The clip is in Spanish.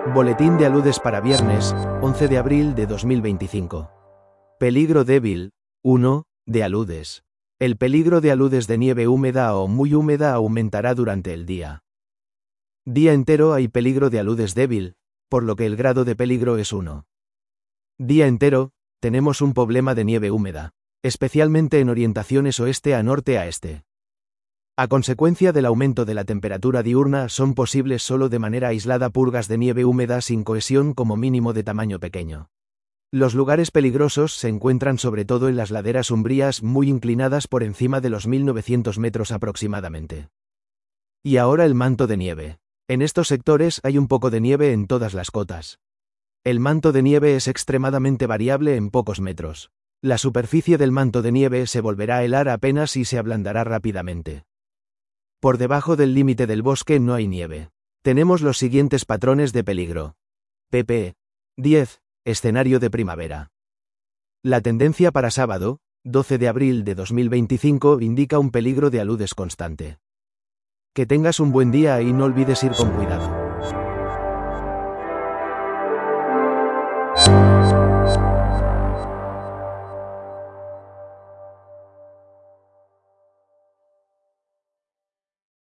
Boletín de aludes para viernes, 11 de abril de 2025. Peligro débil, 1, de aludes. El peligro de aludes de nieve húmeda o muy húmeda aumentará durante el día. Día entero hay peligro de aludes débil, por lo que el grado de peligro es 1. Día entero, tenemos un problema de nieve húmeda, especialmente en orientaciones oeste a norte a este. A consecuencia del aumento de la temperatura diurna son posibles solo de manera aislada purgas de nieve húmeda sin cohesión como mínimo de tamaño pequeño. Los lugares peligrosos se encuentran sobre todo en las laderas umbrías muy inclinadas por encima de los 1900 metros aproximadamente. Y ahora el manto de nieve. En estos sectores hay un poco de nieve en todas las cotas. El manto de nieve es extremadamente variable en pocos metros. La superficie del manto de nieve se volverá a helar apenas y se ablandará rápidamente. Por debajo del límite del bosque no hay nieve. Tenemos los siguientes patrones de peligro. pp. 10. Escenario de primavera. La tendencia para sábado, 12 de abril de 2025, indica un peligro de aludes constante. Que tengas un buen día y no olvides ir con cuidado.